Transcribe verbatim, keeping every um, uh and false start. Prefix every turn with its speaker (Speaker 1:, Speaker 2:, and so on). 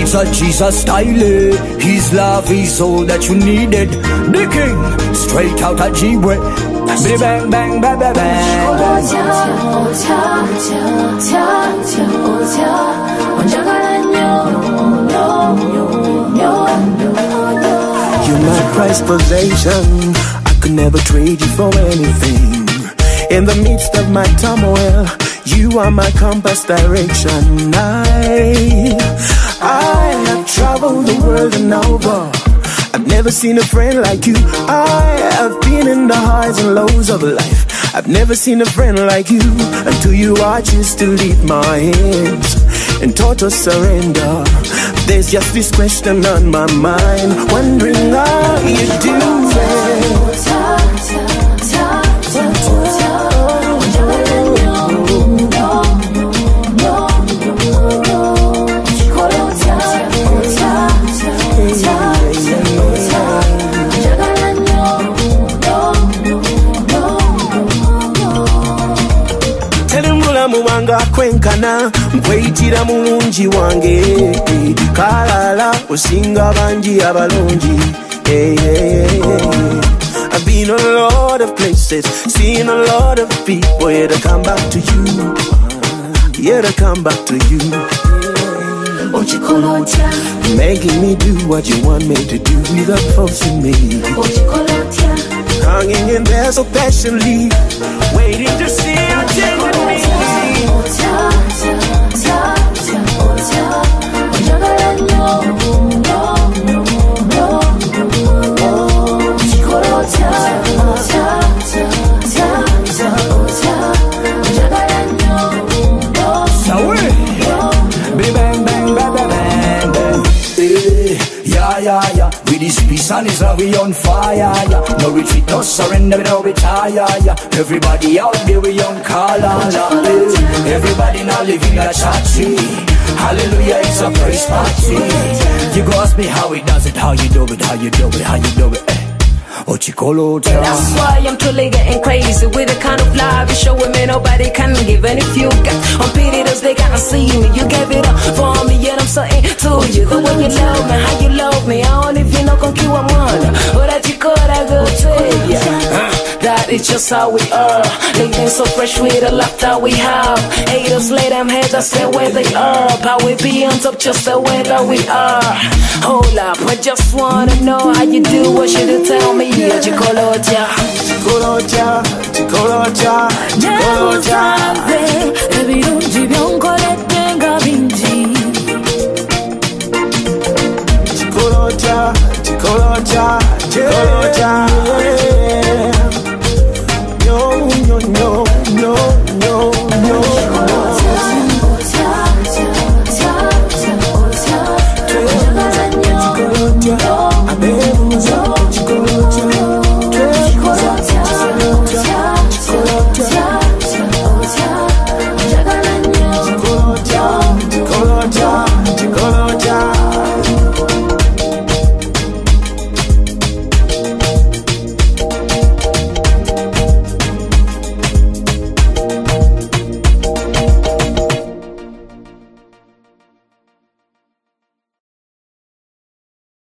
Speaker 1: It's a Jesus style. His love is all that you needed. The king, straight out of G-Way. Bang, bang, bang, bang, bang.
Speaker 2: You're my prized possession. I could never trade you for anything. In the midst of my turmoil, you are my compass direction. I, I have traveled the world and over. I've never seen a friend like you. I have been in the highs and lows of life. I've never seen a friend like you until you watches to lead my hands in total surrender. There's just this question on my mind, wondering how you do it. Muwanga kwenkana mkweyitira mulungi wange kalala osinga bangi abalungi. Hey, hey, hey. I've been a lot of places, seen a lot of people, here to come back to you, here to come back to you. Making me do what you want me to do without forcing me. Hanging in there so patiently, waiting to see you change with me.
Speaker 1: Yeah, yeah, with this peace and his love we on fire, yeah. No retreat, no surrender, we don't retire, yeah. Everybody out there we on call, yeah. Everybody now living a churchy. Hallelujah, it's a praise party. You go ask me how he does it, how you do it, how you do it, how you do it, eh.
Speaker 3: Yeah, that's why I'm truly getting crazy with the kind of love you're showing me. Nobody can give. And if you got on pity, those they can't see me. You gave it up for me, yet I'm so into you. The way you love me, how you love me. I don't even know con you I'm on. But I just got I go to you. That is just how we are. Living so fresh with the love that we have. Haters lay them heads, I say where they are. But we be on top just the way that we are. Hold up, I just wanna know how you do what you do. Tell me. Yeah, Chikoloja, Chikoloja, Chikoloja, Chikoloja. Baby, don't you be on call.